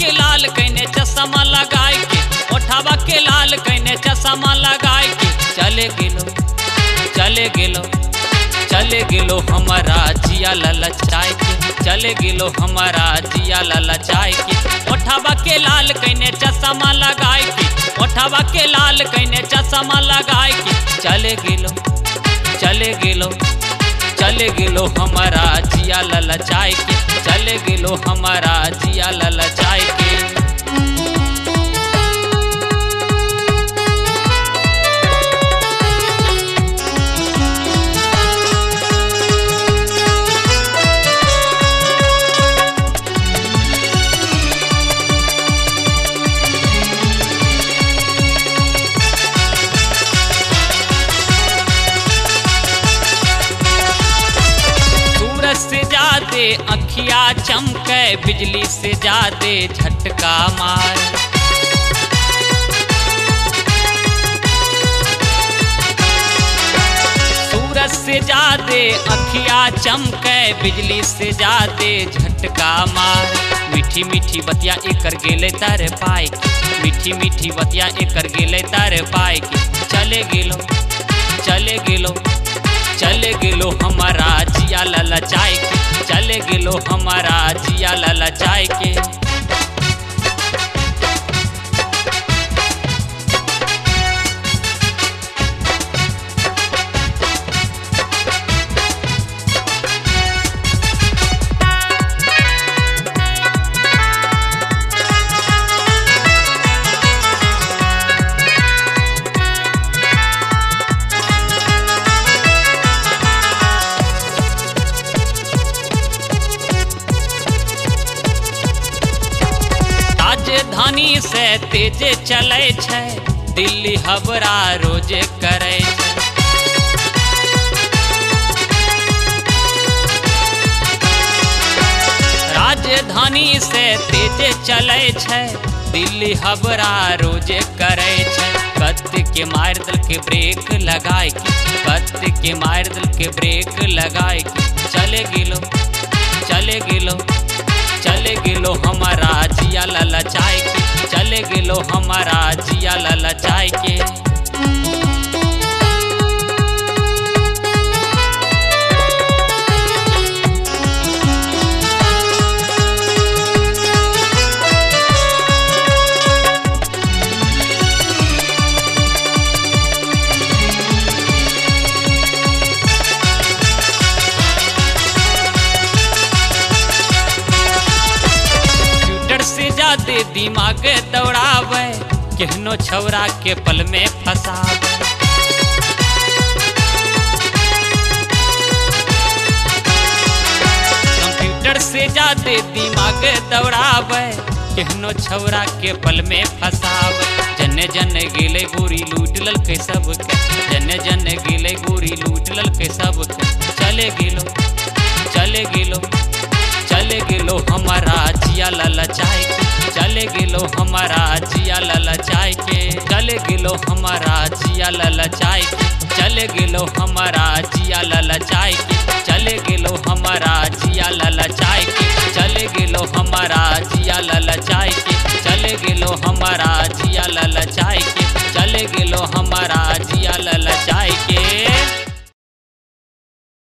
के लाल कैने चश्मा लगाए के, ओठावा के लाल कैने चश्मा लगाए के, चले गेलो हमारा जिया ललचाए के, चले गेलो हमारा जिया ललचाए के। ओठावा के लाल कैने चश्मा लगाए के, ओठावा के लाल कैने चश्मा लगाए के, चले गेलो हमारा जिया ललचाए के, चले गेलो हमारा जिया ललचाए के। से जादे अखिया चमके, बिजली से जादे झटका मार। सूरज से जादे अखिया चमके, बिजली से जादे झटका मार। मीठी मीठी बतिया एकर गेले तार पाए के, मीठी मीठी बतिया एकर गेले तार पाए के, चले गेलो हमारा जिया ललचाए के, चले गेलो हमारा जिया ललचाए के। राजधानी से तेजे चले छै, दिल्ली हबरा रोजे करे छै। राजधानी से तेजे चले छै, दिल्ली हबरा रोजे करे छै। कत्ते के मार दल के ब्रेक लगाए के, कत्ते के मार दल के ब्रेक लगाए के, चले गेलो हमारा जिया ललचाए के, चले गेलो हमारा जिया ललचाए के। से जादे दिमाग दौड़ावे, केहनो छौरा के पल में फसावे। कंप्यूटर से जादे दिमाग दौड़ावे, केहनो छौरा के पल में फसावे। जने जने गेले गोरी लूट ललके सबके, जने जने गेले गोरी लूट ललके सबके, चले गेलो हमारा जिया ललचाए के, चले गेलो हमारा जिया ललचाए के, चले गेलो हमारा जिया ललचाए के, चले गेलो हमारा जिया ललचाए के, चले गेलो हमारा जिया ललचाए के, चले गेलो हमारा जिया ललचाए के, चले गेलो हमारा जिया ललचाए के।